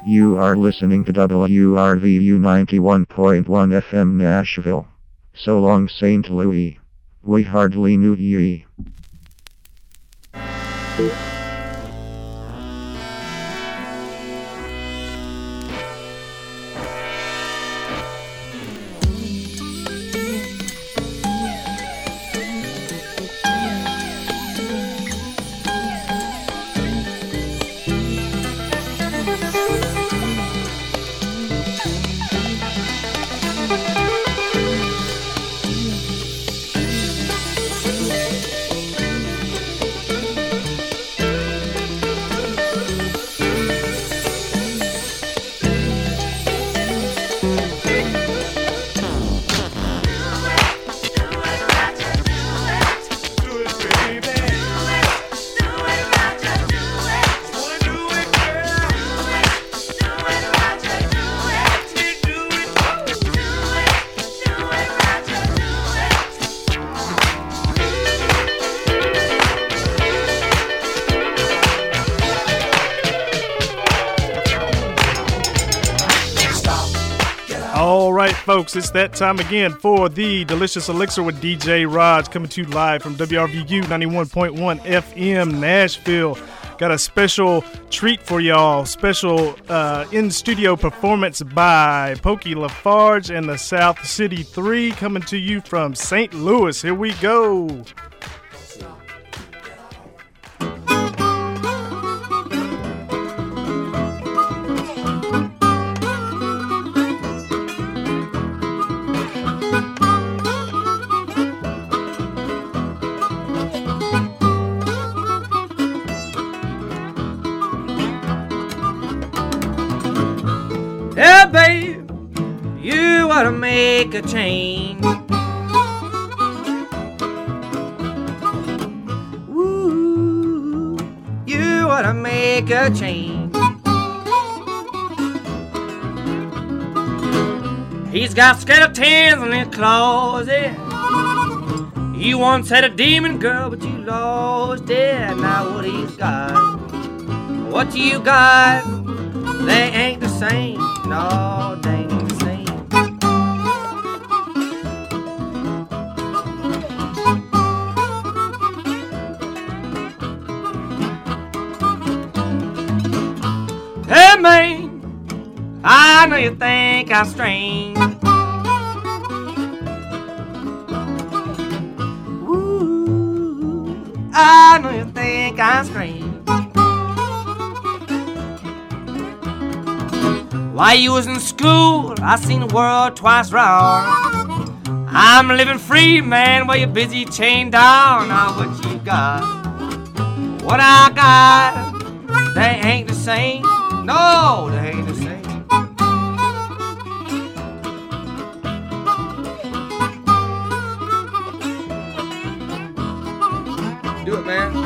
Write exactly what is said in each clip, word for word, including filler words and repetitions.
You are listening to W R V U ninety-one point one F M Nashville. So long, Saint Louis. We hardly knew ye. Folks, it's that time again for the Delicious Elixir with D J Raj, coming to you live from W R V U ninety-one point one F M Nashville. Got a special treat for y'all, special uh, in-studio performance by Pokey Lafarge and the South City three, coming to you from Saint Louis. Here we go. Yeah, babe, you ought to make a change. Ooh, you ought to make a change. He's got skeletons in his closet. You once had a demon girl, but you lost it. Now what he's got, what you got, they ain't the same. No, they ain't the same. Hey man, I know you think I'm strange. Ooh, I know you think I'm strange. While you was in school, I seen the world twice round. I'm living free, man, while you're busy chained down. Now what you got, what I got, they ain't the same. No, they ain't the same. Do it, man.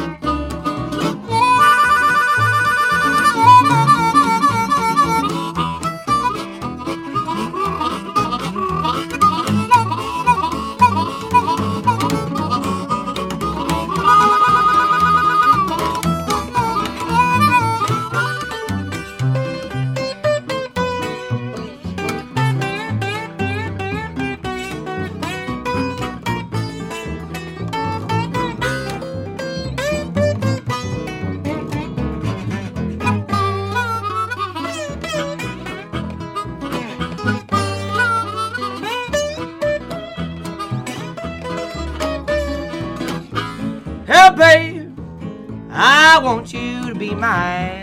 Hey, babe, I want you to be mine.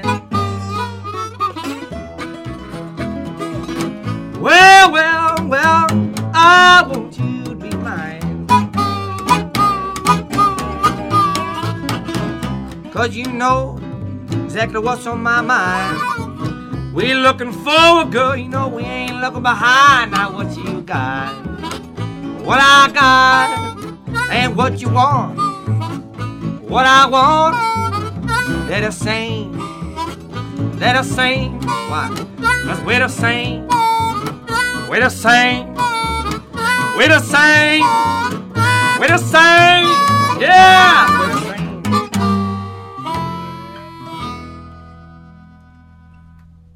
Well, well, well, I want you to be mine. 'Cause you know exactly what's on my mind. We looking forward, girl, you know we ain't looking behind. Now what you got, what I got, and what you want. What I want, they're the same. They're the same. Why? 'Cause we're the same. We're the same. We're the same. We're the same. Yeah. We're the same.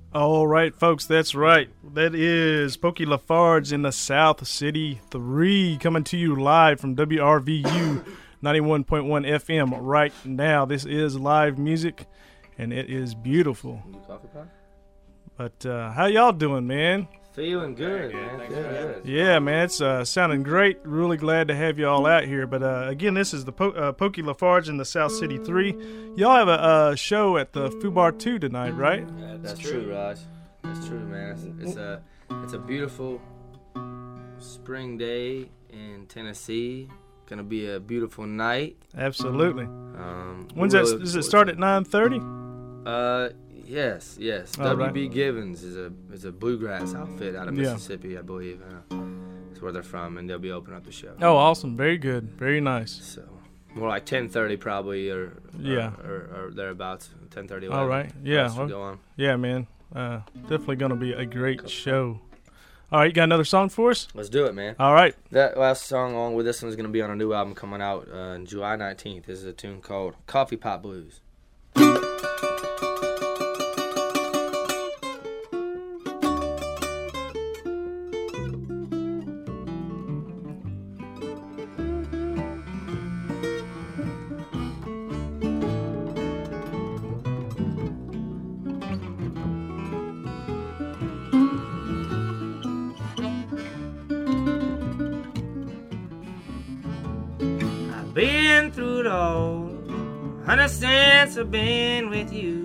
All right, folks, that's right. That is Pokey Lafarge in the South City three coming to you live from W R V U ninety-one point one F M right now. This is live music, and it is beautiful. But uh, how y'all doing, man? Feeling good, man. Feeling good. Yeah, man, it's uh, sounding great. Really glad to have y'all out here. But uh, again, this is the po- uh, Pokey Lafarge in the South City three. Y'all have a uh, show at the Fubar two tonight, right? Yeah, that's true, Raj. That's true, man. It's, it's a it's a beautiful spring day in Tennessee. Gonna be a beautiful night. Absolutely. Um, When's that? Does it start at nine thirty? Uh, yes, yes. All W B right. Givens is a is a bluegrass outfit out of Yeah. Mississippi, I believe. Uh, that's where they're from, and they'll be opening up the show. Oh, awesome. Very good. Very nice. So more like ten thirty probably, or Yeah. or, or, or thereabouts. ten thirty. All right. Yeah. Should well, go on. yeah, man. Uh, definitely going to be a great show. All right, you got another song for us? Let's do it, man. All right. That last song along with this one is going to be on a new album coming out uh, on July nineteenth. This is a tune called Coffee Pot Blues. Been through it all, hundred cents I've been with you.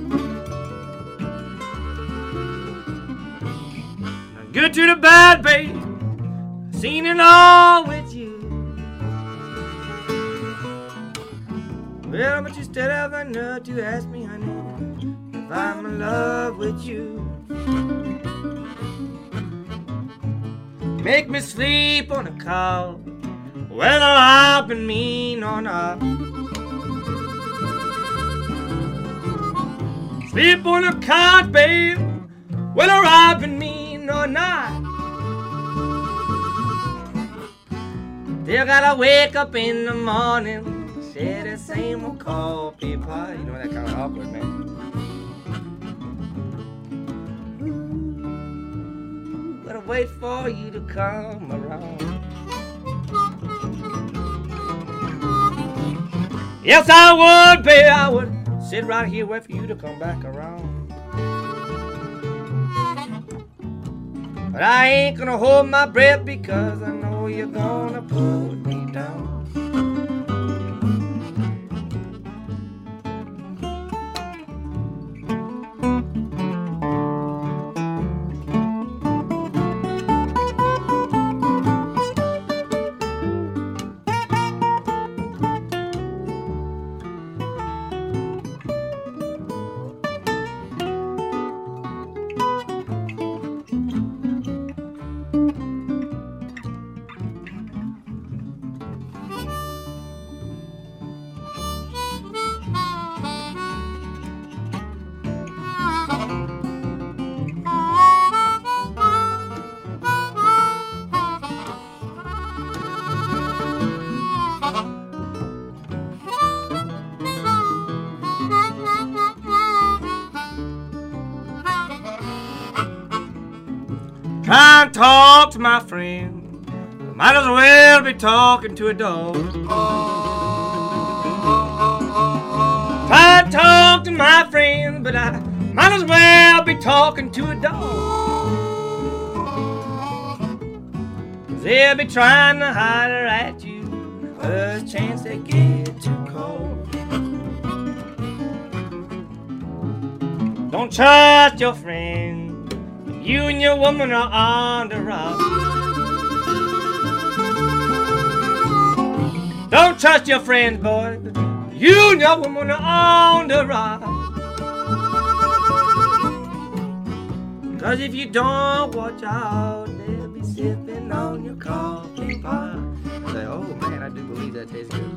Good to the bad, babe, seen it all with you. Well, but you still have a nut to ask me, honey, if I'm in love with you. Make me sleep on a couch, whether I've been mean or not. Sleep on a couch, babe, whether I've been mean or not. Still gotta wake up in the morning, share the same old coffee pot. You know, that kind of awkward, man. Ooh, gotta wait for you to come around. Yes, I would, babe, I would sit right here, wait for you to come back around. But I ain't gonna hold my breath because I know you're gonna put me down. Try and talk to my friend, might as well be talking to a dog. Try and talk to my friend, but I might as well be talking to a dog. 'Cause they'll be trying to holler at you first chance they get too cold. Don't trust your friend, you and your woman are on the rock. Don't trust your friends, boy. You and your woman are on the rock. 'Cause if you don't watch out, they'll be sipping on your coffee pot. I say, oh man, I do believe that tastes good.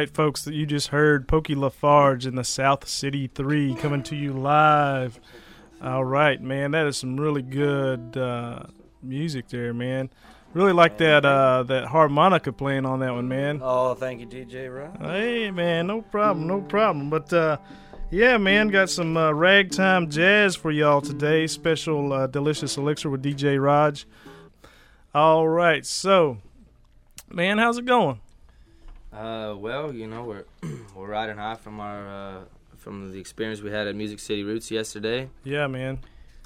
right, folks, you just heard Pokey Lafarge in the South City three coming to you live. All right, man, that is some really good uh, music there, man. Really like that uh, that harmonica playing on that one, man. Oh, thank you, D J Rod. Hey, man, no problem, no problem. But, uh, yeah, man, got some uh, ragtime jazz for y'all today. Special uh, Delicious Elixir with D J Raj. All right, so, man, how's it going? Uh, well, you know, we're we're riding high from our uh, from the experience we had at Music City Roots yesterday. Yeah, man.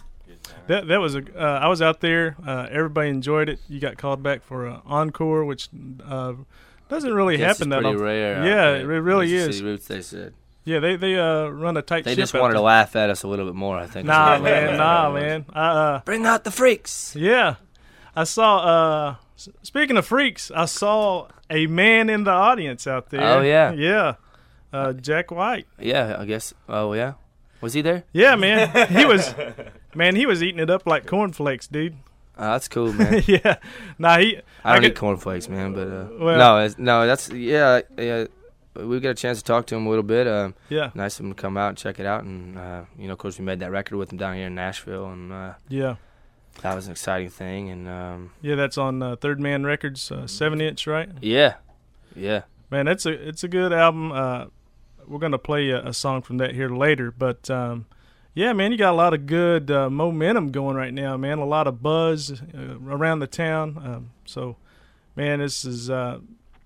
That that was a. Uh, I was out there. Uh, everybody enjoyed it. You got called back for an encore, which uh, doesn't really Guess happen it's that pretty often. rare. Yeah, out it there. really Music is. City Roots, they said. Yeah, they they uh, run a tight They ship just out wanted there. to laugh at us a little bit more, I think. Nah, So- man, nah, man. Uh, uh, Bring out the freaks. yeah, I saw. Uh, s- speaking of freaks, I saw a man in the audience out there. Oh, yeah. yeah, uh, Jack White. Yeah, I guess. Oh, yeah. Was he there? Yeah, man, he was. Man, he was eating it up like cornflakes, dude. Uh, that's cool, man. yeah, nah, he. I don't could- eat cornflakes, man, but uh, Well- no, it's, no, that's yeah, yeah. We got a chance to talk to him a little bit. Um, Yeah, nice of him to come out and check it out, and uh, you know, of course, we made that record with him down here in Nashville, and uh, yeah. that was an exciting thing. And um, Yeah, that's on uh, Third Man Records, uh, seven inch, right? yeah, yeah, Man, it's a it's a good album. Uh, we're gonna play a, a song from that here later, but um, yeah, man, you got a lot of good uh, momentum going right now, man. A lot of buzz uh, around the town. Um, so, man, this is uh,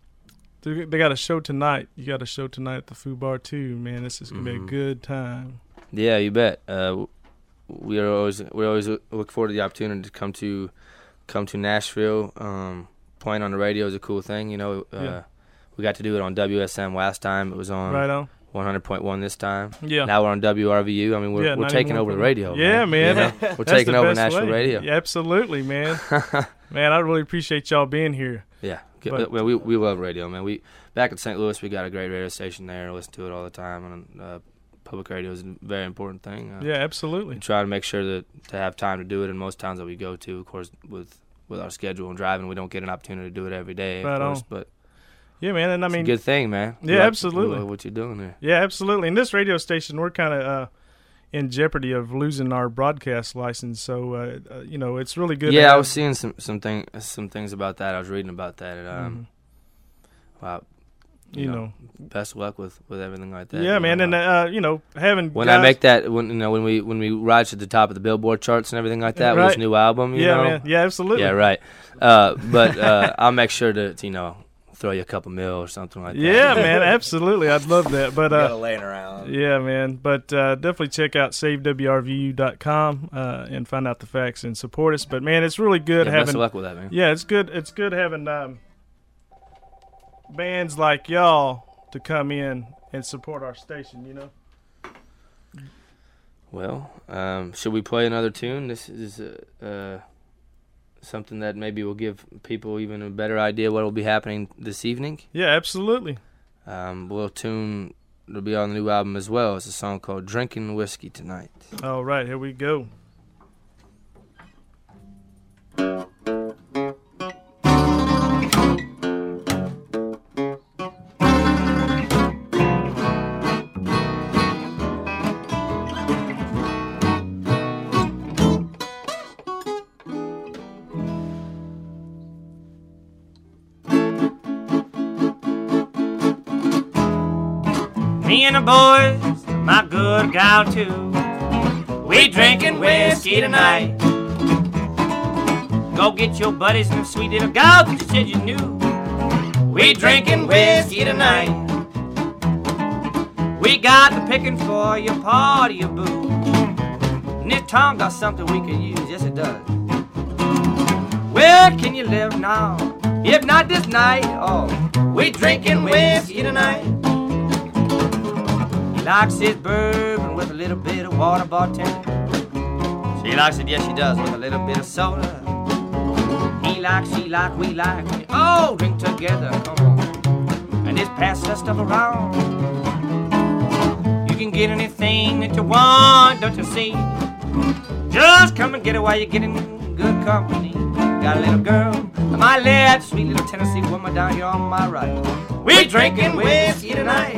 they they got a show tonight. You got a show tonight at the Foo Bar too, man. This is gonna Mhm. be a good time. yeah. You bet. Uh, we are always we always look forward to the opportunity to come to come to Nashville. Um, playing on the radio is a cool thing, you know. Uh, Yeah. We got to do it on W S M last time. It was on Right on. one hundred point one this time. Yeah. Now we're on W R V U. I mean, we're Yeah, we're taking over the radio. Yeah, man. You know? We're That's taking the over best Nashville way. radio. Yeah, absolutely, man. Man, I really appreciate y'all being here. Yeah. But- well, we we love radio, man. We back in Saint Louis, we got a great radio station there. I listen to it all the time, and uh, public radio is a very important thing. Uh, Yeah, absolutely. We try to make sure that to have time to do it in most towns that we go to. Of course, with with our schedule and driving, we don't get an opportunity to do it every day, of Right course. on. But Yeah, man, and I it's mean, a good thing, man. We Yeah, like- absolutely. we love what you're doing there. yeah, absolutely. In this radio station, we're kind of uh, in jeopardy of losing our broadcast license. So, uh, uh, you know, it's really good. to Yeah, I have- was seeing some some thing some things about that. I was reading about that. And, um, wow. you know, best of luck with, with everything like that. yeah, you man, know. and uh, you know, having when guys, I make that, when you know, when we when we rise to the top of the Billboard charts and everything like that with Right. this new album, you yeah, know, man, yeah, absolutely, yeah, right. Uh, but uh, I'll make sure to you know throw you a couple mil or something like that. yeah, man, absolutely, I'd love that. But Got uh, it laying around. yeah, man, but uh, definitely check out save W R V U dot com uh, and find out the facts and support us. But man, it's really good Yeah, best having of luck with that, man. yeah, it's good. It's good having um, bands like y'all to come in and support our station. You know. Well, um, should we play another tune? This is uh, uh, something that maybe will give people even a better idea what will be happening this evening. Yeah, absolutely. Um, a little tune that'll be on the new album as well. It's a song called "Drinking Whiskey Tonight." All right, here we go. Me and the boys, my good gal too. We drinking whiskey tonight. Go get your buddies and them sweet little gals that you said you knew. We drinking whiskey tonight. We got the picking for your party of boo. And this Tom got something we can use, yes it does. Where can you live now? If not this night, oh, we drinking whiskey tonight. He likes his bourbon with a little bit of water, bartender. She likes it, yes she does, with a little bit of soda. He likes, she like, we like, when you all drink together, come on. And just pass that stuff around. You can get anything that you want, don't you see? Just come and get it while you're getting good company. got a little girl on my left, sweet little Tennessee woman down here on my right. We drinking whiskey tonight.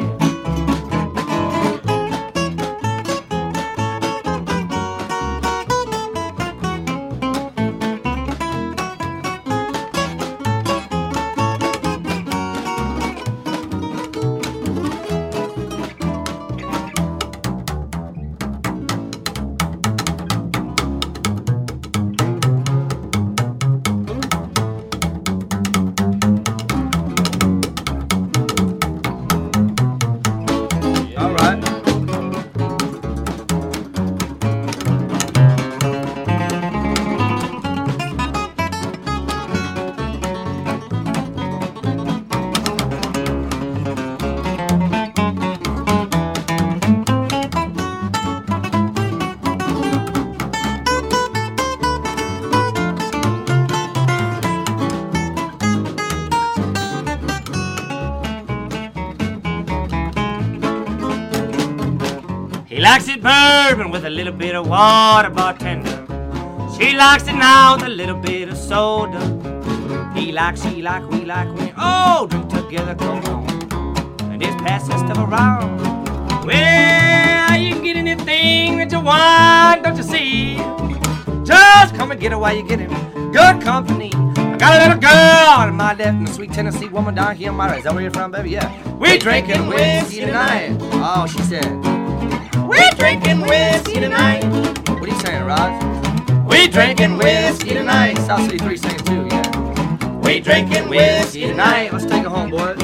He likes it bourbon with a little bit of water, bartender. She likes it now with a little bit of soda. He likes, she like, we like, we all drink together, come on, and just pass that stuff around. Well, you can get anything that you want, don't you see? Just come and get it while you get it. Good company. I got a little girl on my left and a sweet Tennessee woman down here on my right. Is that where you're from, baby? Yeah. We drinking whiskey tonight. Oh, she said. We're drinking whiskey tonight. What are you saying, Raj? We drinking whiskey tonight. South City three saying too, yeah. We drinking whiskey tonight. Let's take it home, boys.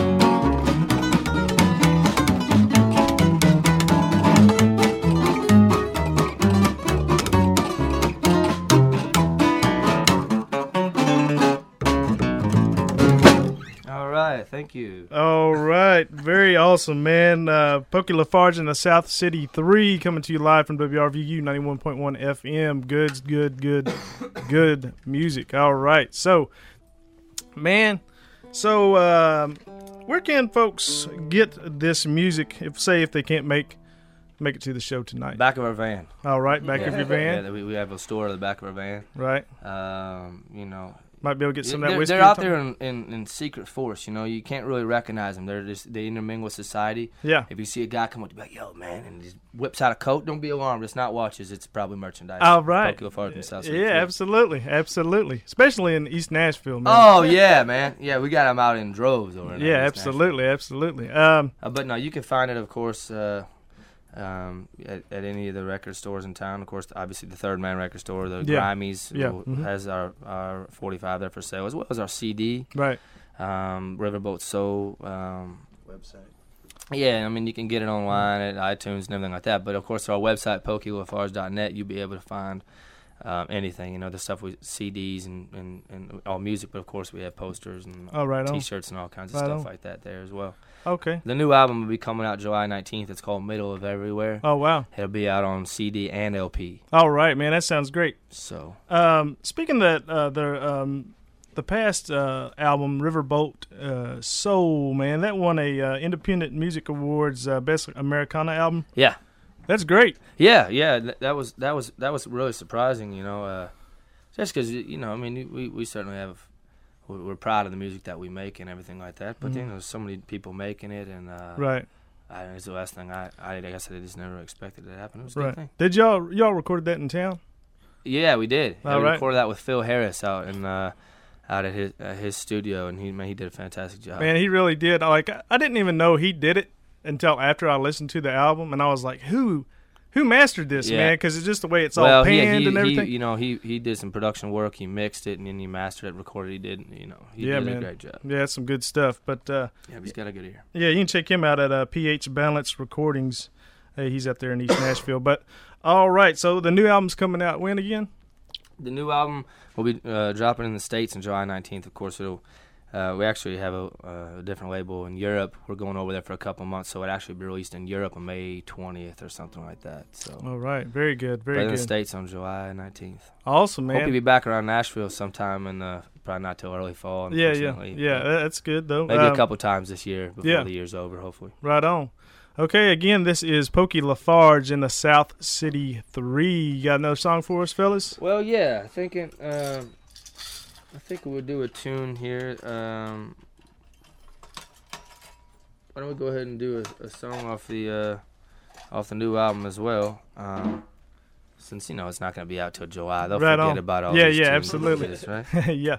Thank you. All right. Very awesome, man. Uh, Pokey LaFarge and the South City three coming to you live from W R V U ninety-one point one F M. Good, good, good, good music. All right. So, man, so um, where can folks get this music, if say if they can't make make it to the show tonight? Back of our van. All right. Back yeah. of your van. Yeah, we, we have a store at the back of our van. Right. Um, you know. Might be able to get some they're, of that whiskey. They're out there in, in, in secret force, you know. You can't really recognize them. They're just they intermingle with society. Yeah. If you see a guy come up, to be like, "Yo, man," and he whips out a coat, don't be alarmed. It's not watches. It's probably merchandise. All right. Pokey LaFarge from South City. Yeah, absolutely, absolutely. Especially in East Nashville, man. Oh yeah, man. Yeah, we got them out in droves over there. Yeah, absolutely, absolutely. Um, uh, but no, you can find it, of course. Uh, Um, at, at any of the record stores in town. Of course, obviously the Third Man Record Store, the yeah. Grimey's yeah. will, mm-hmm. has our, our forty-five there for sale, as well as our C D. Right. Um, Riverboat Soul. Um, website. Yeah, I mean, you can get it online at iTunes and everything like that. But, of course, our website, pokey lafarge dot net, you'll be able to find um, anything. You know, the stuff with C Ds and, and, and all music. But, of course, we have posters and oh, right T-shirts and all kinds of right stuff on. like that there as well. Okay. The new album will be coming out July nineteenth. It's called Middle of Everywhere. Oh, wow. It'll be out on C D and L P. All right, man. That sounds great. So, um, speaking of that, uh, the um, the past uh, album, Riverboat uh, Soul, man, that won a uh, Independent Music Awards uh, Best Americana album. Yeah. That's great. Yeah, yeah. Th- that was that was that was really surprising. You know, uh, just because you know, I mean, we we certainly have. We're proud of the music that we make and everything like that, but mm-hmm. you know, there's so many people making it, and uh, right. I, it's the last thing I, I, I guess I just never expected it to happen. It was a right. good thing. Did y'all y'all recorded that in town? Yeah, we did. Yeah, we right. recorded that with Phil Harris out in uh, out at his uh, his studio, and he man, he did a fantastic job. Man, he really did. Like I didn't even know he did it until after I listened to the album, and I was like, who? Who mastered this, yeah. man? Because it's just the way it's well, all panned he, he, and everything. He, you know, he he did some production work. He mixed it, and then he mastered it, recorded. He did, you know, he yeah, did man. a great job. Yeah, it's some good stuff. But uh, yeah, he's got a good ear. Yeah, you can check him out at uh, P H Balance Recordings. Hey, he's out there in East Nashville. But all right, so the new album's coming out when again? The new album will be uh, dropping in the States on July nineteenth. Of course, it'll. Uh, we actually have a, uh, a different label in Europe. We're going over there for a couple of months, so it'll actually be released in Europe on May twentieth or something like that. So. All right, very good, very but good. in the States on July nineteenth. Awesome, man. Hope you'll be back around Nashville sometime in the, probably not till early fall. Yeah, yeah, yeah. That's good though. Maybe um, a couple times this year before yeah. the year's over, hopefully. Right on. Okay, again, this is Pokey LaFarge in the South City three. You got another song for us, fellas? Well, yeah, thinking. Um, I think we'll do a tune here. Um, why don't we go ahead and do a, a song off the uh, off the new album as well? Um, since you know it's not going to be out till July, they'll right forget on. about all yeah, these yeah, tunes absolutely. This, right? yeah.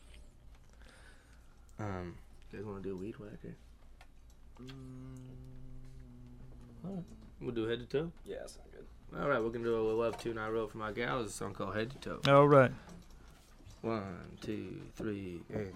Um, you guys want to do a weed whacker? Mm. We'll do head to toe. Yeah, that's not good. All right, we're gonna do a love tune I wrote for my gal. It's a song called Head to Toe. All right. One, two, three, and.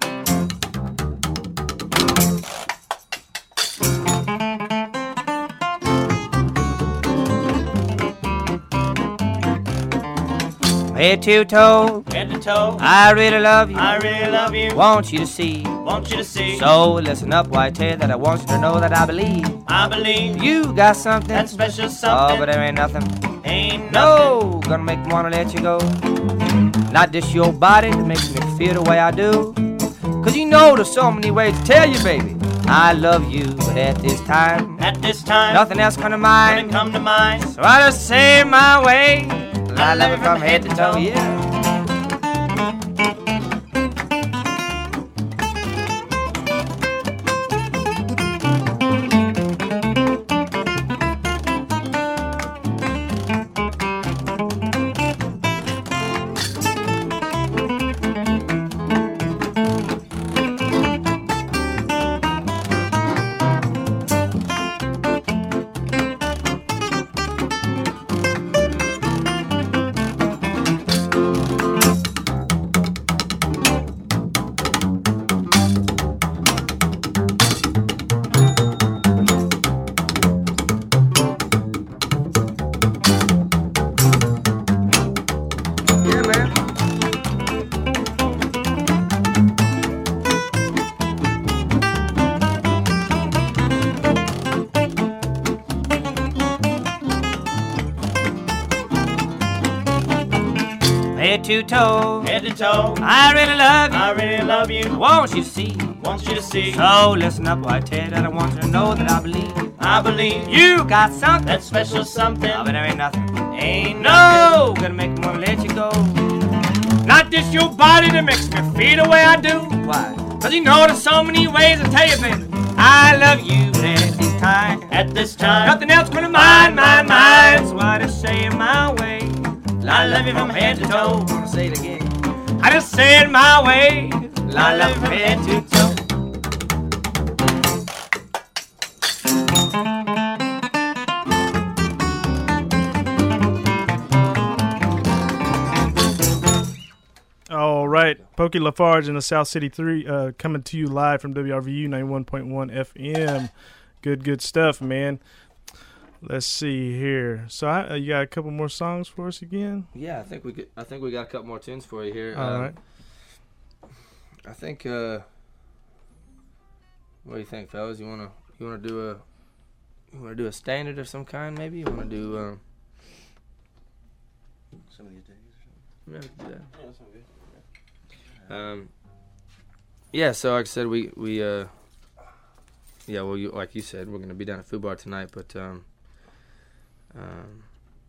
Head to toe, Head to toe, I really love you. I really love you. Want you to see. Want you to see. So listen up, white tail, that I want you to know that I believe I believe you got something. that special Oh, something. but there ain't nothing. Ain't nothing. No, gonna make me wanna let you go. Not just your body that makes me feel the way I do. Cause you know there's so many ways to tell you, baby, I love you. But at this time, At this time, nothing else come to when mind. it come to mind. So I just say it my way. I love it from head to toe, yeah. Yeah, man. Head to toe, Head to toe, I really love you. I really love you. Want you to see. Want you to see. So listen up, white tail, that I want you to know that I believe I believe you got something. that special something. Oh, but there ain't nothing. Ain't No, nothing. gonna make me wanna let you go. Not just your body that makes me feel the way I do. Why? Cause you know there's so many ways to tell you, baby, I love you at this time. At this time, Nothing else gonna mind, mind, mind. So I just say it my way. I love you from head to toe. Wanna say it again? I just say it my way. I love you from head to toe. All right. Pokey Lafarge in the South City three uh, coming to you live from W R V U ninety-one point one F M. Good, good stuff, man. Let's see here. So I, uh, you got a couple more songs for us again? Yeah, I think we could, I think we got a couple more tunes for you here. All Um, right. I think. Uh, what do you think, fellas? You wanna you wanna do a you wanna do a standard of some kind? Maybe you wanna do. Um, Some of these days. yeah, we can do that. Yeah, that sounds good. Um, yeah, so like I said, we we uh, yeah, well, you, like you said, we're gonna be down at Food Bar tonight, but um, um,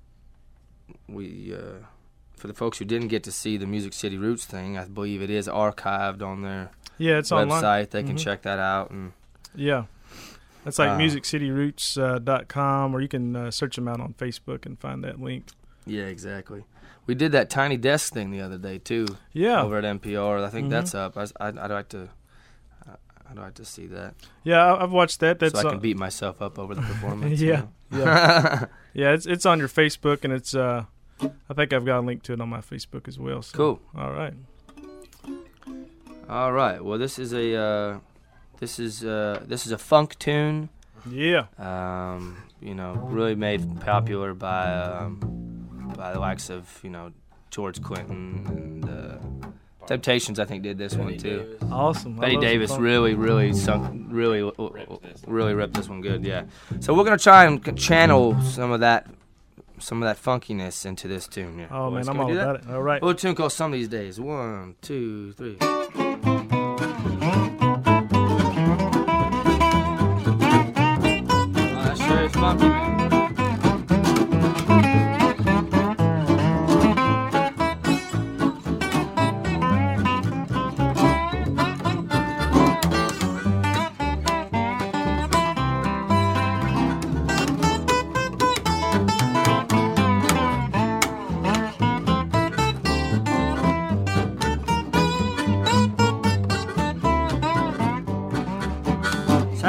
we uh, for the folks who didn't get to see the Music City Roots thing, I believe it is archived on their Yeah, it's website. online. They can Mhm. check that out, and Yeah. That's like Uh, music city roots dot com, or you can uh, search them out on Facebook and find that link. yeah, exactly. We did that Tiny Desk thing the other day too, Yeah. over at N P R. I think Mhm. that's up. I, I, I'd like to. I'd like to see that, Yeah, I- I've watched that. That's so I uh, can beat myself up over the performance. Yeah, you know? yeah. Yeah, it's it's on your Facebook, and it's uh, I think I've got a link to it on my Facebook as well. So. Cool. All right. All right. Well, this is a uh, this is uh, this is a funk tune. Yeah. Um, you know, really made popular by um, by the likes of you know George Clinton and uh, Temptations. I think did this one too. Awesome. I Betty love some Davis funk. really, really sunk, really, really ripped this one good. Yeah. So we're gonna try and c- channel some of that, some of that funkiness into this tune. Yeah. Oh Boys, man, can I'm we all do that? about it. All right. A little tune called "Some of These Days." One, two, three. Oh, that sure is funky, man.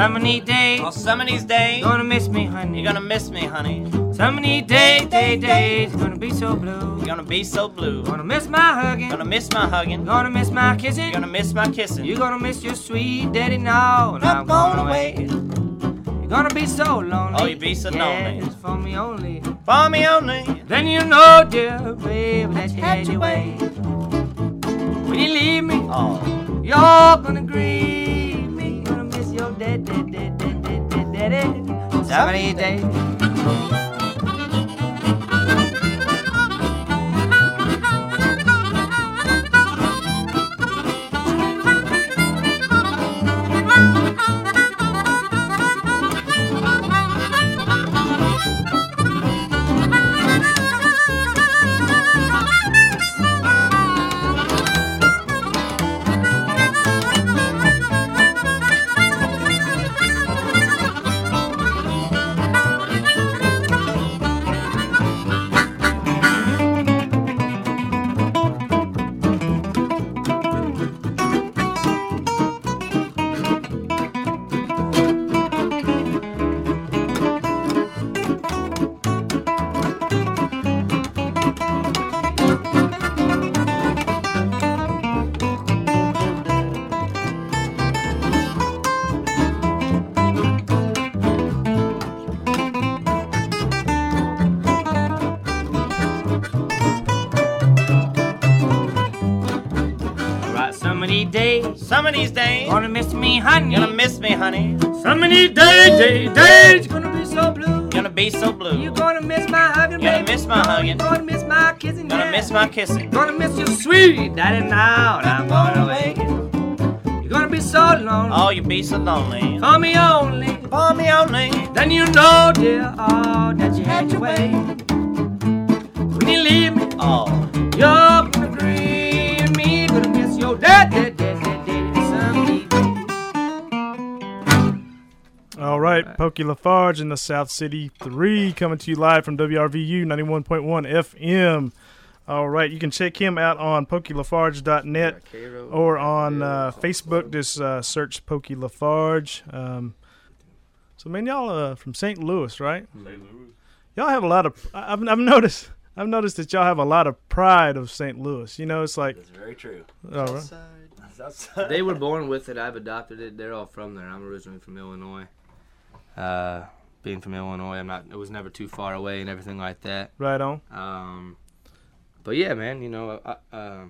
Some of these days, Oh, some of these days, you're gonna miss me, honey. you're gonna miss me, honey. Some of these days, days, days, you're gonna be so blue. You're gonna be so blue. Gonna miss my hugging. Gonna miss my hugging. Gonna miss my kissing. You're gonna miss my kissing. You're gonna miss your sweet daddy now. And I'm going away. You're gonna be so lonely. Oh, you be so lonely. Yes, for me only. For me only. Then you know, dear baby, that you had your way. When you leave me, Oh, you're gonna grieve me. Gonna miss your dad, dad, dad, dad, dad, dad, daddy. Some of these days. Some of these days, some of these days, gonna miss me, honey. you're gonna miss me, honey. Some of these days, days, days, you're gonna be so blue. You're gonna be so blue. You're gonna miss my hugging, You're baby. gonna miss my hugging. You're gonna miss my kissing. You're gonna yeah. miss my kissing. Gonna miss your sweet daddy now, and I'm going away. You're gonna be so lonely. Oh, you be so lonely. For me only. For me only. Then you know, dear, oh, that you had your way. When you leave me, Oh, you're gonna grieve me. Gonna miss your dad, dad, dad, dad, dad, some days. All right, Pokey Lafarge in the South City three coming to you live from W R V U ninety-one point one F M. All right, you can check him out on pokey lafarge dot net or on uh, Facebook. Just uh, search Pokey Lafarge. Um, so, man, y'all uh, from Saint Louis, right? Saint Louis. Y'all have a lot of. I've, I've noticed. I've noticed that y'all have a lot of pride of Saint Louis. You know, it's like. That's very true. All right. They were born with it. I've adopted it. They're all from there. I'm originally from Illinois. Uh, being from Illinois, I'm not. It was never too far away and everything like that. Right on. Um, but yeah, man, you know, I, um,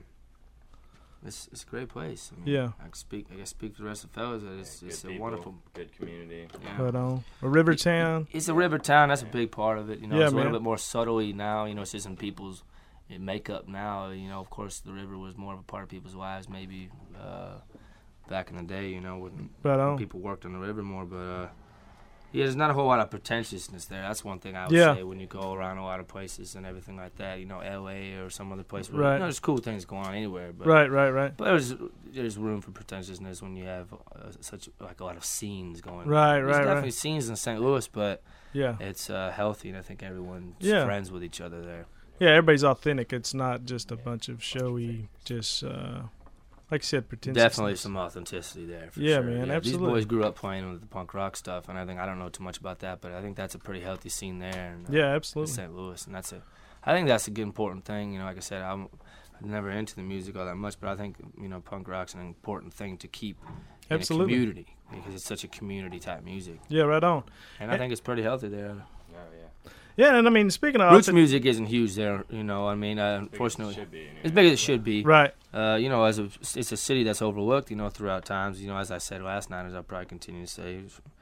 it's it's a great place. I mean, Yeah. I can speak. I guess speak for the rest of the fellas. that It's Good it's a people, wonderful. good community. Yeah. Right on. A river town. It's a river town. That's a big part of it. You know, Yeah, it's a little man. bit more subtly now. You know, it's just in people's makeup now. You know, of course, the river was more of a part of people's lives maybe uh, back in the day. You know, when, Right when on. people worked on the river more. But uh, yeah, there's not a whole lot of pretentiousness there. That's one thing I would Yeah. say when you go around a lot of places and everything like that. You know, L A or some other place. Where, Right. You know, there's cool things going on anywhere. But Right, right, right. But there's there's room for pretentiousness when you have uh, such like a lot of scenes going. Right, on. right, There's definitely right. scenes in Saint Louis, but Yeah. it's uh, healthy, and I think everyone's Yeah. friends with each other there. Yeah, everybody's authentic. It's not just a bunch of showy, just uh, like I said, pretentious. Definitely some authenticity there. For Yeah, sure. man, These absolutely. boys grew up playing with the punk rock stuff, and I think I don't know too much about that, but I think that's a pretty healthy scene there. In, uh, Yeah, in absolutely. Saint Louis, and that's a, I think that's a good important thing. You know, like I said, I'm never into the music all that much, but I think you know punk rock's an important thing to keep in Absolutely. a community because it's such a community type music, Yeah, right on. and I think it's pretty healthy there. Oh, yeah. Yeah, and I mean, speaking of Roots authentic- music isn't huge there, you know. I mean, uh, unfortunately, Should be, anyway. as big as it should be. right? Uh, you know, as a, it's a city that's overlooked, you know, throughout times. You know, as I said last night, as I'll probably continue to say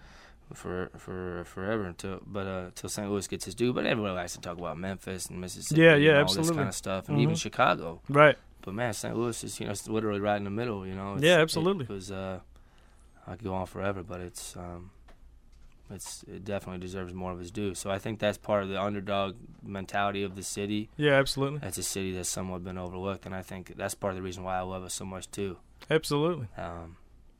for for forever until, but uh, until Saint Louis gets its due. But everybody likes to talk about Memphis and Mississippi, Yeah, yeah, and all this absolutely. kind of stuff, and even Mhm. Chicago. Right. But man, Saint Louis is, you know, it's literally right in the middle. You know. It's, Yeah, absolutely. It was, uh, I could go on forever, but it's. Um, It's, it definitely deserves more of its due. So I think that's part of the underdog mentality of the city. Yeah, absolutely. It's a city that's somewhat been overlooked, and I think that's part of the reason why I love it so much too. Absolutely. Um,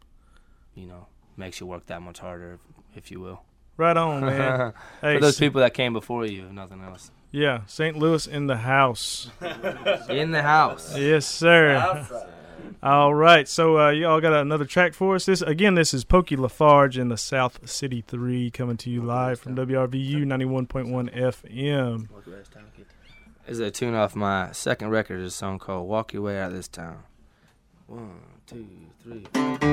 you know, makes you work that much harder, if, if you will. Right on, man. Hey, For those s- people that came before you, if nothing else. Yeah, Saint Louis in the house. In the house. Yes, sir. All right, so uh, y'all got another track for us. This again, this is Pokey Lafarge in the South City three coming to you live from W R V U ninety-one point one F M. This is a tune off my second record. It's a song called Walk Your Way Out of This Town. One, two, three.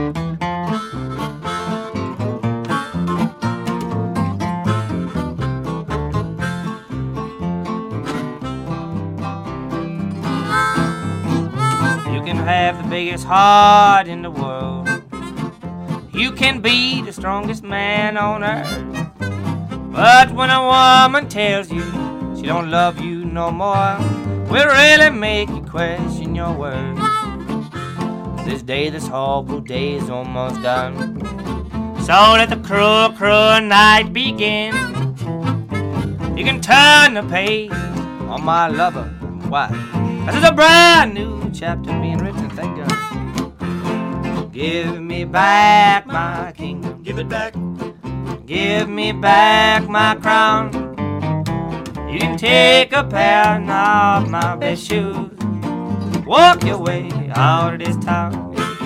You can have the biggest heart in the world. You can be the strongest man on earth. But when a woman tells you she don't love you no more, will really make you question your worth. This day, this horrible day is almost done. So let the cruel, cruel night begin. You can turn the page on my lover. Why? 'Cause there's a brand new chapter being written, thank God. Give me back my kingdom. Give it back. Give me back my crown. You can take a pair of my best shoes. Walk your way out of this town.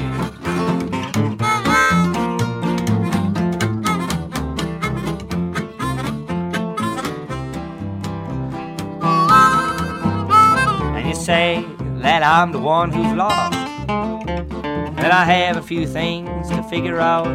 And you say that I'm the one who's lost, that I have a few things to figure out.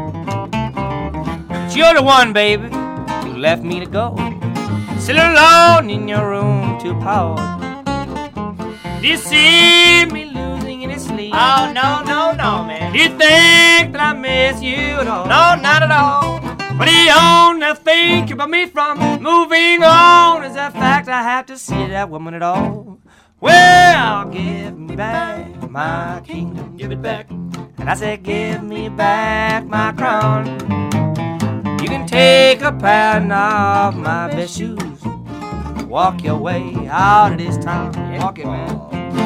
But you're the one, baby, who left me to go, still alone in your room to pause. Do you see me losing any sleep? Oh, no, no, no, man. Do you think that I miss you at all? No, not at all. But the only thing keeping me from moving on is the fact I have to see that woman at all. Well, give me back my kingdom. Give it back. And I said, give me back my crown. You can take a pair of my best shoes. Walk your way out of this town. Walk it, man.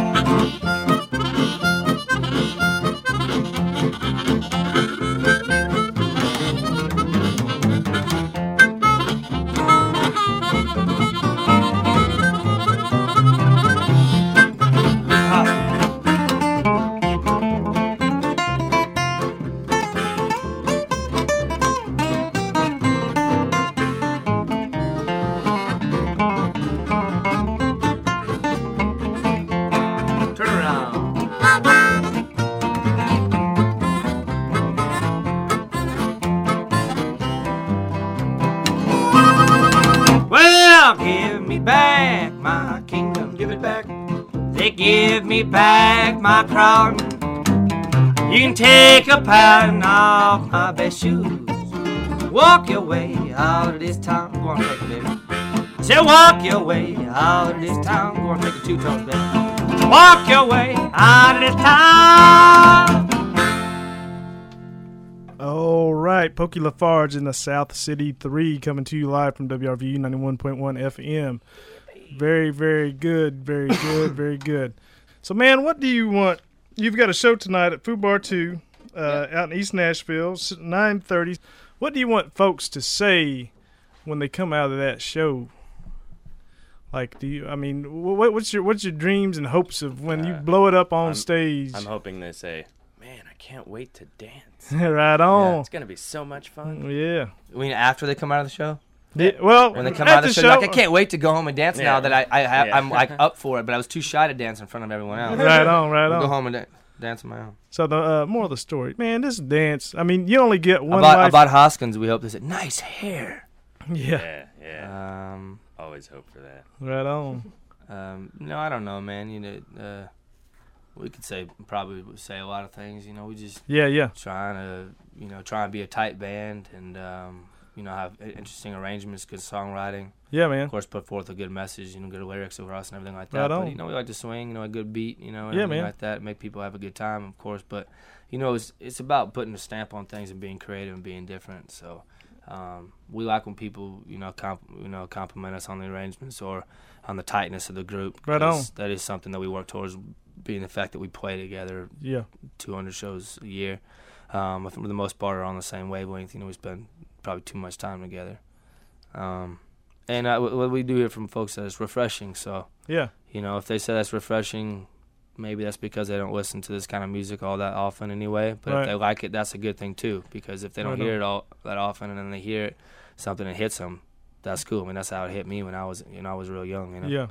Back my kingdom, give it back. They give me back my crown. You can take a pound of my best shoes. Walk your way out of this town. Go on, take it, baby. Say, walk your way out of this town. Go on, take it two tones, baby. Walk your way out of this town. All right, Pokey Lafarge in the South City three coming to you live from W R V U ninety-one point one F M. Very, very good, very good, very good. So, man, what do you want? You've got a show tonight at Food Bar two uh, yeah. out in East Nashville, nine thirty. What do you want folks to say when they come out of that show? Like, do you? I mean, what, what's your what's your dreams and hopes of when uh, you blow it up on I'm, stage? I'm hoping they say, "Man, I can't wait to dance." Right on. Yeah, it's gonna be so much fun. Yeah. I mean, after they come out of the show. Yeah, well, when they come out of the show, show like, I can't wait to go home and dance yeah. now that I, I have, yeah. I'm like up for it, but I was too shy to dance in front of everyone else. Right on, right I'll on. Go home and da- dance on my own. So the uh, more of the story, man, this dance. I mean, you only get one. About, life. about Hoskins, we hope they said nice hair. Yeah. Yeah, yeah. Um, Always hope for that. Right on. Um, no, I don't know, man. You know, uh, we could say probably say a lot of things. You know, we just Yeah, yeah. trying to you know try and be a tight band and um, you know have interesting arrangements, good songwriting. Yeah, man. Of course, put forth a good message, you know, good lyrics for us and everything like that. Right but on. you know, we like to swing, you know, a good beat, you know, and Yeah, everything man. like that, make people have a good time, of course. But you know, it's it's about putting a stamp on things and being creative and being different. So. Um, we like when people, you know, comp- you know, compliment us on the arrangements or on the tightness of the group. Right on. That is something that we work towards, being the fact that we play together. Yeah. two hundred shows a year. Um, I think for the most part are on the same wavelength. You know, we spend probably too much time together. Um, and uh, what we do hear from folks that it's refreshing. So Yeah. you know, if they say that's refreshing, maybe that's because they don't listen to this kind of music all that often anyway. But Right. if they like it, that's a good thing too. Because if they don't Right hear on. it all that often, and then they hear it, something that hits them, that's cool. I mean, that's how it hit me when I was, you know, I was real young. You know. Yeah.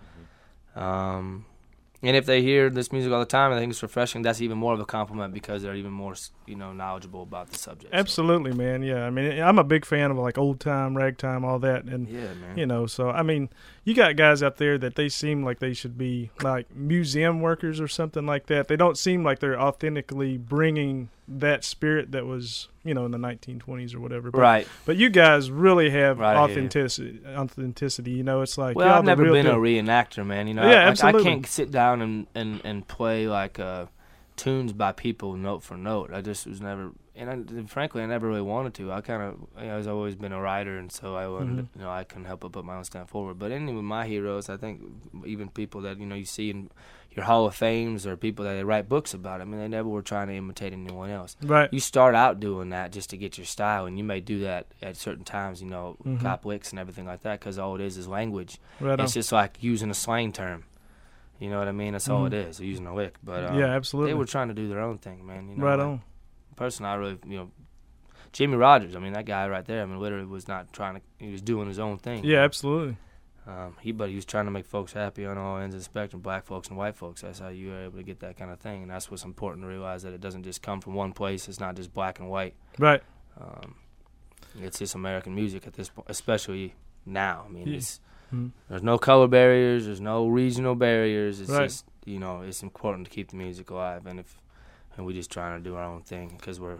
Um, and if they hear this music all the time and they think it's refreshing, that's even more of a compliment because they're even more, you know, knowledgeable about the subject. So, Absolutely, man. Yeah, I mean, I'm a big fan of like old time, ragtime, all that, and yeah, man. you know, so I mean, you got guys out there that they seem like they should be like museum workers or something like that. They don't seem like they're authentically bringing that spirit that was, you know, in the nineteen twenties or whatever. But, Right. But you guys really have Right, I hear you. authenticity. Authenticity. You know, it's like Well, y'all I've the never real been a deal. reenactor, man. You know, Yeah, I, like, absolutely. I can't sit down and, and, and play like uh, tunes by people note for note. I just was never, and, I, and frankly, I never really wanted to. I kind of, you know, I've always been a writer, and so I wanted, Mhm. you know, I couldn't help but put my own stamp forward. But anyway, my heroes, I think, even people that you know you see in your Hall of Fames or people that they write books about. I mean, they never were trying to imitate anyone else. Right. You start out doing that just to get your style, and you may do that at certain times, you know, Mhm. cop licks and everything like that, because all it is is language. Right on. It's just like using a slang term. You know what I mean? That's all Mhm. it is, using a lick. But um, Yeah, absolutely. they were trying to do their own thing, man. You know, Right like, on. Personally, I really, you know, Jimmy Rogers. I mean, that guy right there. I mean, literally was not trying to. He was doing his own thing. Yeah, absolutely. Um, he, but he was trying to make folks happy on all ends of the spectrum, black folks and white folks. That's how you are able to get that kind of thing, and that's what's important to realize, that it doesn't just come from one place. It's not just black and white. Right. Um, it's just American music at this point, especially now. I mean, Yeah. it's Mhm. there's no color barriers, there's no regional barriers. It's Right. just, you know, it's important to keep the music alive, and if and we're just trying to do our own thing because we're,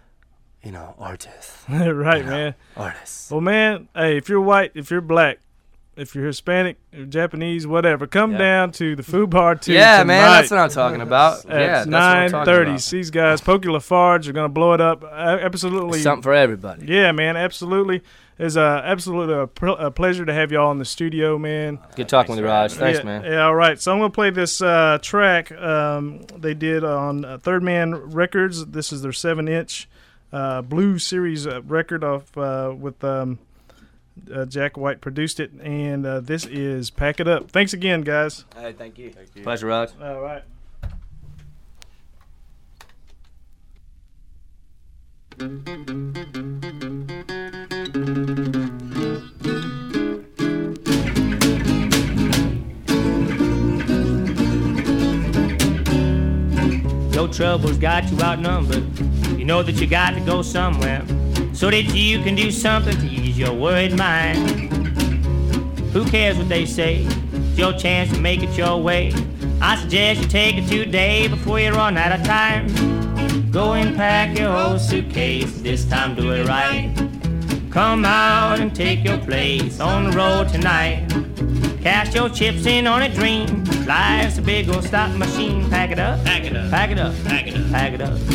you know, artists. Right, You know, man. Artists. Well, man, hey, if you're white, if you're black, if you're Hispanic, or Japanese, whatever, come Yeah. down to the Food Bar too. Yeah, man, tonight that's what I'm talking about. At yeah, that's nine what I'm thirty. talking about. These guys, Pokey Lafarge, are gonna blow it up. Uh, absolutely, It's something for everybody. yeah, man, absolutely. It's uh, absolutely a, pr- a pleasure to have y'all in the studio, man. Good talking with you, Raj. Thanks, yeah, man. Yeah, all right. So I'm gonna play this uh, track um, they did on uh, Third Man Records. This is their seven-inch uh, Blue Series uh, record off uh, with um, uh, Jack White produced it, and uh, this is "Pack It Up." Thanks again, guys. Hey, thank you. Thank you. Pleasure, Raj. All right. Your troubles got you outnumbered. You know that you got to go somewhere so that you can do something to ease your worried mind. Who cares what they say? It's your chance to make it your way. I suggest you take it today before you run out of time. Go and pack your whole suitcase. This time do it right. Come out and take your place on the road tonight. Cash your chips in on a dream. Life's a big old slot machine. Pack it up, pack it up, pack it up, pack it up, pack it up.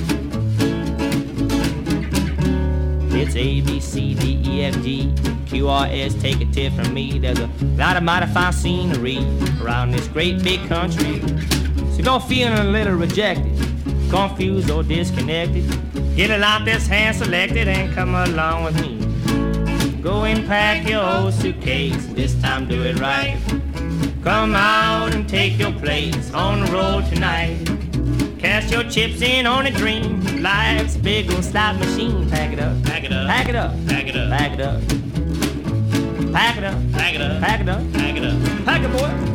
It's A, B, C, D, E, F, G, Q, R, S, take a tip from me. There's a lot of mighty fine scenery around this great big country. So go feeling a little rejected, confused or disconnected. Get a lot that's hand selected and come along with me. Go and pack your old suitcase, this time do it right. Come out and take your place on the road tonight. Cash your chips in on a dream. Life's a big old slot machine. Pack it up, pack it up, pack it up, pack it up, pack it up. Pack it up, pack it up, pack it up, pack it up. Pack it, boy.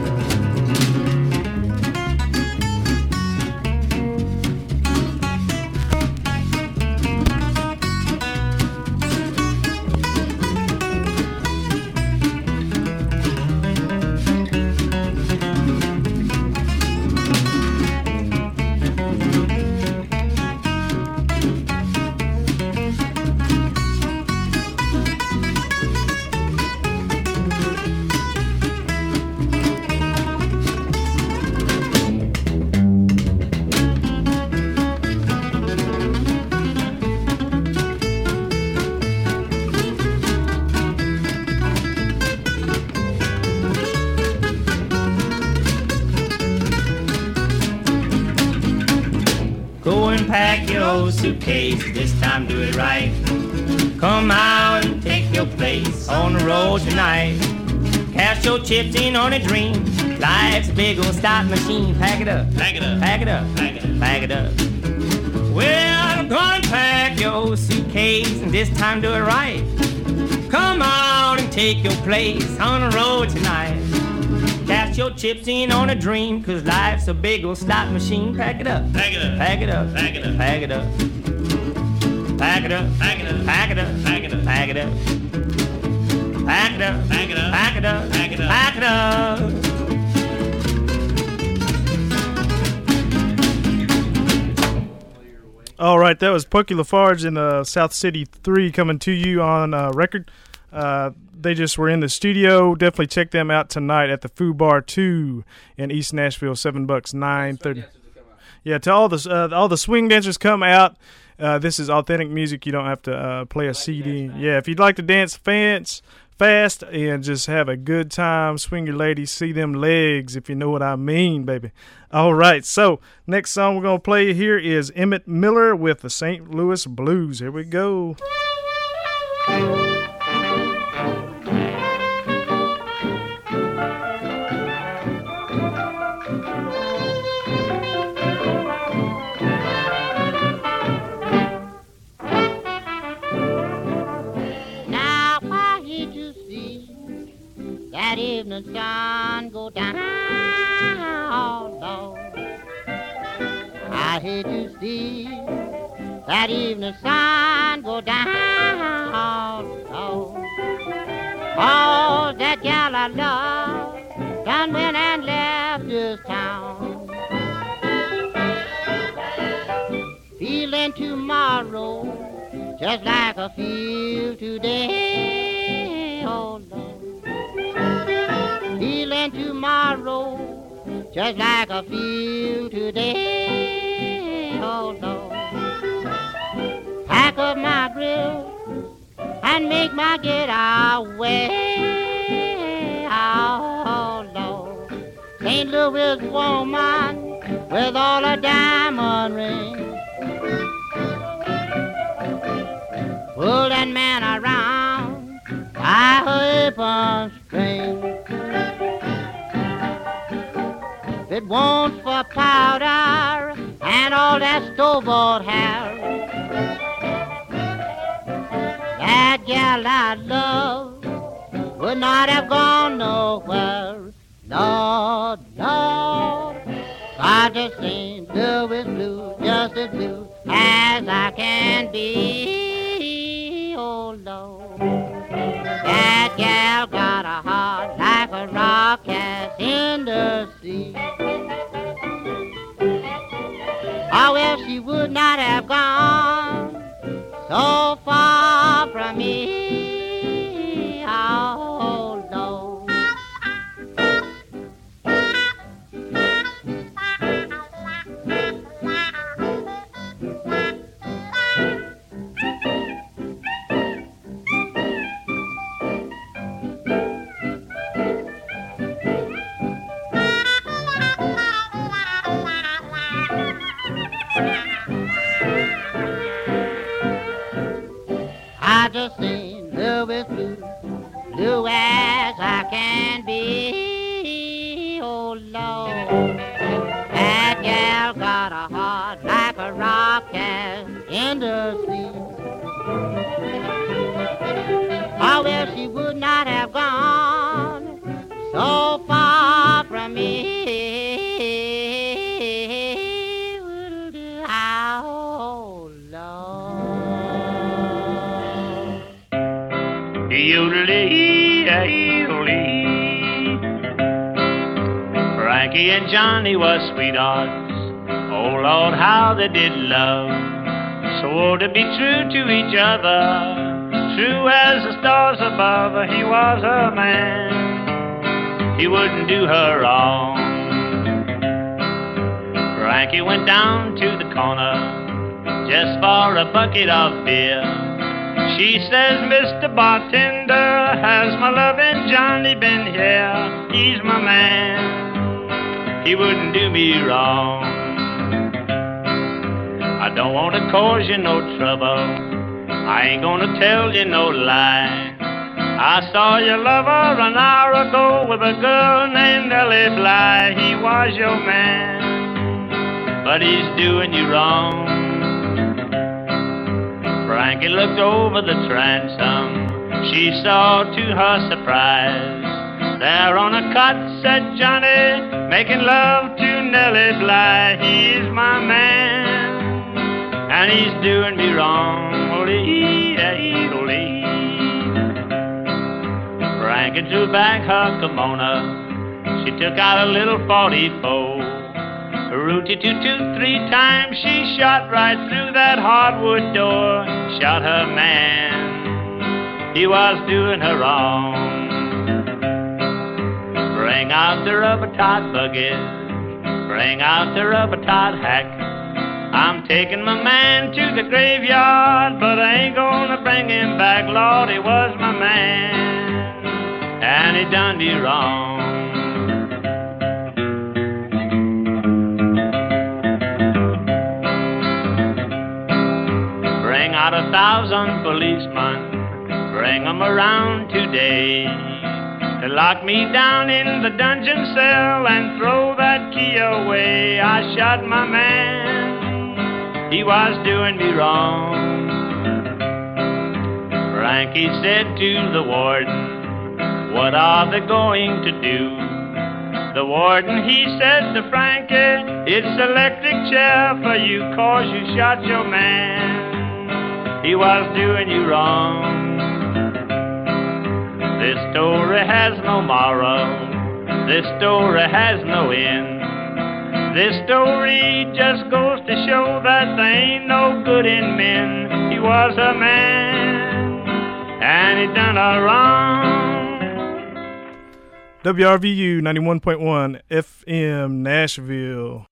Go and pack your old suitcase, this time do it right. Come out and take your place on the road tonight. Cash your chips in on a dream. Life's a big old slot machine. Pack it up, Pack it up. pack it up, Pack it up. pack it up. Well, I'm gonna pack your suitcase and this time do it right. Come on and take your place on the road tonight. Cash your chips in on a dream, cause life's a big old slot machine. Pack it up, Pack it up. pack it up, Pack it up. pack it up. Pack it up, Pack it up. pack it up, Pack it up. pack it up. Pack it up, Pack it up. pack it up, Pack it up. pack it up. All right, that was Pokey Lafarge in uh, South City three coming to you on uh, record. Uh, they just were in the studio. Definitely check them out tonight at the Foo Bar two in East Nashville. Seven bucks, nine thirty. Yeah, to all the uh, all the swing dancers, come out. Uh, this is authentic music. You don't have to uh, play a C D. Yeah, if you'd like to dance fast, fast and just have a good time, swing your ladies, see them legs, if you know what I mean, baby. All right, so next song we're going to play here is Emmett Miller with the Saint Louis Blues. Here we go. That evening sun go down, Lord. I hate to see that evening sun go down, Lord. Oh, that gal I love done went and left this town. Feeling tomorrow just like I feel today, oh Lord. Feeling tomorrow just like I feel today, oh Lord. Pack up my grill and make my get away, oh Lord. Saint Louis woman with all a diamond ring, pull that man around by her apron string. If it wants for powder and all that store-bought hair, that gal I love would not have gone nowhere. Lord, Lord, I just Saint Louis blues, just as blue as I can be, oh Lord. That gal got a heart like a rock cast in the sea. Oh, well, she would not have gone so far from me, oh Lord. I just Saint Louis blue, blue as I can be, oh Lord. That gal got a heart like a rock cast in the sea. Oh, well, she would not have gone so far from me. Oh, Lord. Frankie and Johnny was sweethearts. Oh Lord, how they did love. Swore to be true to each other, true as the stars above. He was a man, he wouldn't do her wrong. Frankie went down to the corner just for a bucket of beer. She says, Mister Bartender, has my loving Johnny been here? He's my man, he wouldn't do me wrong. I don't want to cause you no trouble, I ain't gonna tell you no lie. I saw your lover an hour ago with a girl named Nellie Bly. He was your man, but he's doing you wrong. Frankie looked over the transom. She saw to her surprise, there on a cot sat Johnny, making love to Nellie Bly. He's my man, and he's doing me wrong. Frankie drew back her kimono. She took out a little forty-four. Rooty-toot-toot, three times she shot right through that hardwood door. Shot her man, he was doing her wrong. Bring out the rubber-tied buggy, bring out the rubber-tied hack. I'm taking my man to the graveyard, but I ain't gonna bring him back. Lord, he was my man, and he done me wrong. Bring out a thousand policemen, bring 'em around today, to lock me down in the dungeon cell and throw that key away. I shot my man, he was doing me wrong. Frankie said to the warden, what are they going to do? The warden, he said to Frankie, it's electric chair for you, 'cause you shot your man, he was doing you wrong. This story has no moral, this story has no end. This story just goes to show that there ain't no good in men. He was a man, and he done her wrong. W R V U ninety-one point one F M Nashville.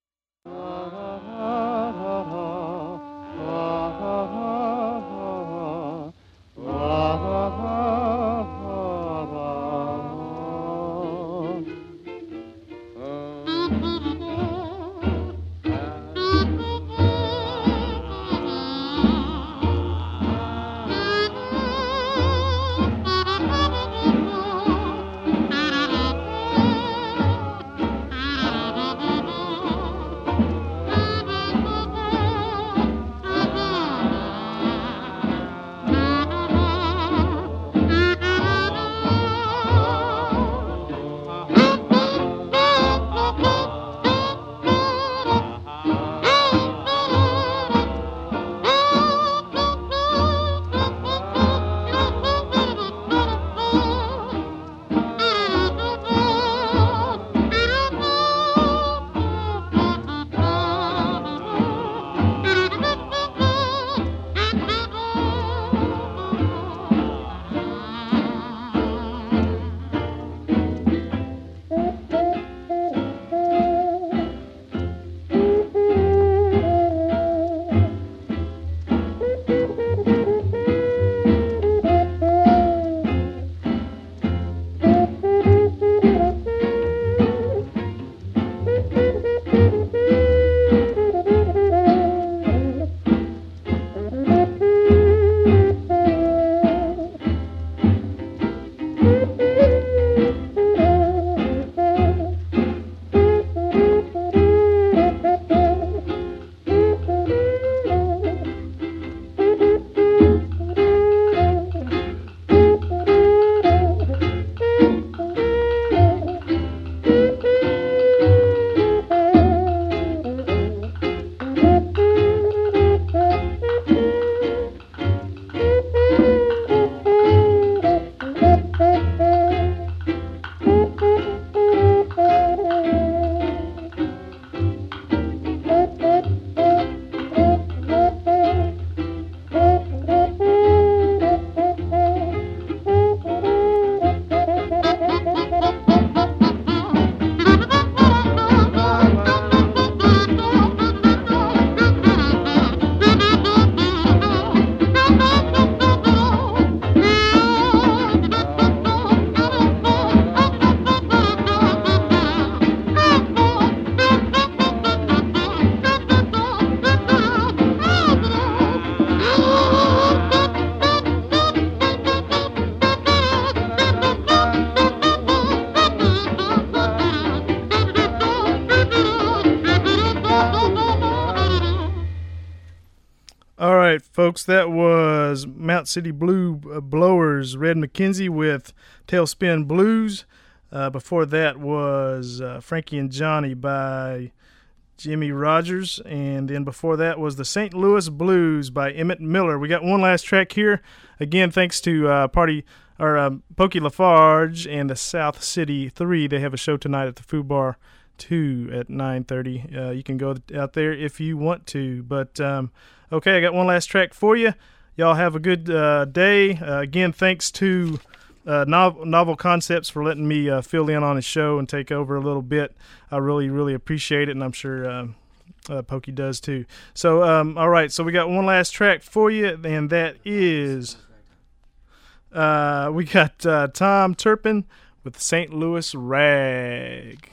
folks. That was Mount City Blue Blowers, Red McKenzie with Tailspin Blues. Uh, before that was uh, Frankie and Johnny by Jimmy Rogers. And then before that was the Saint Louis Blues by Emmett Miller. We got one last track here. Again, thanks to uh, Party or um, Pokey Lafarge and the South City three. They have a show tonight at the Food Bar two at nine thirty. Uh, you can go out there if you want to. But, um, okay, I got one last track for you. Y'all have a good uh, day. Uh, again, thanks to uh, Novel, Novel Concepts for letting me uh, fill in on his show and take over a little bit. I really, really appreciate it, and I'm sure uh, uh, Pokey does too. So, um, all right, so we got one last track for you, and that is uh, we got uh, Tom Turpin with Saint Louis Rag.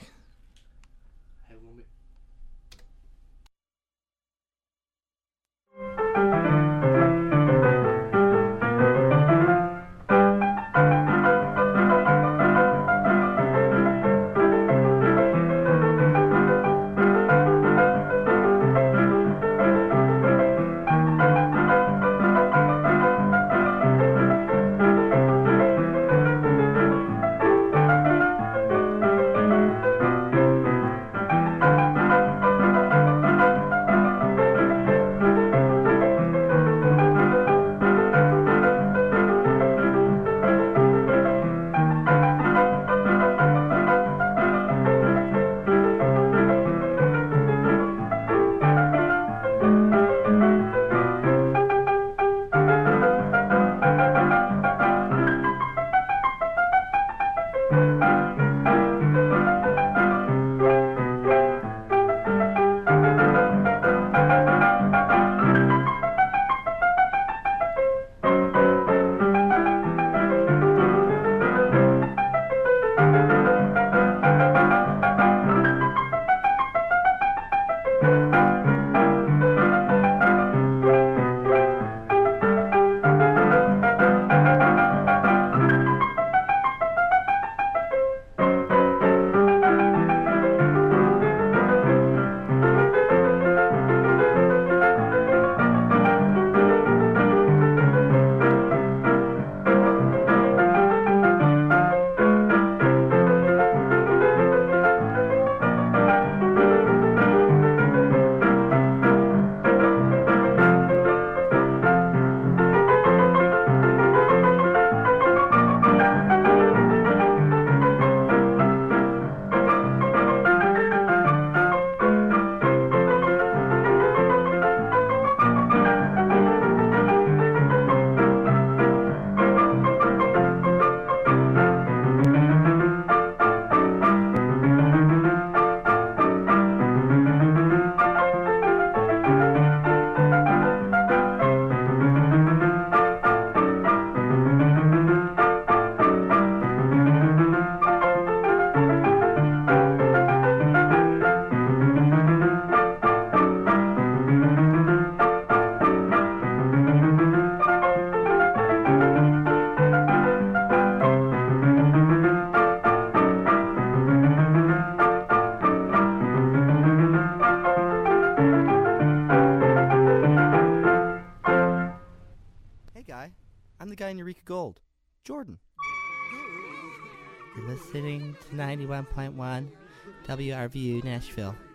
guy in Eureka Gold, Jordan. You're listening to ninety-one point one W R V U Nashville.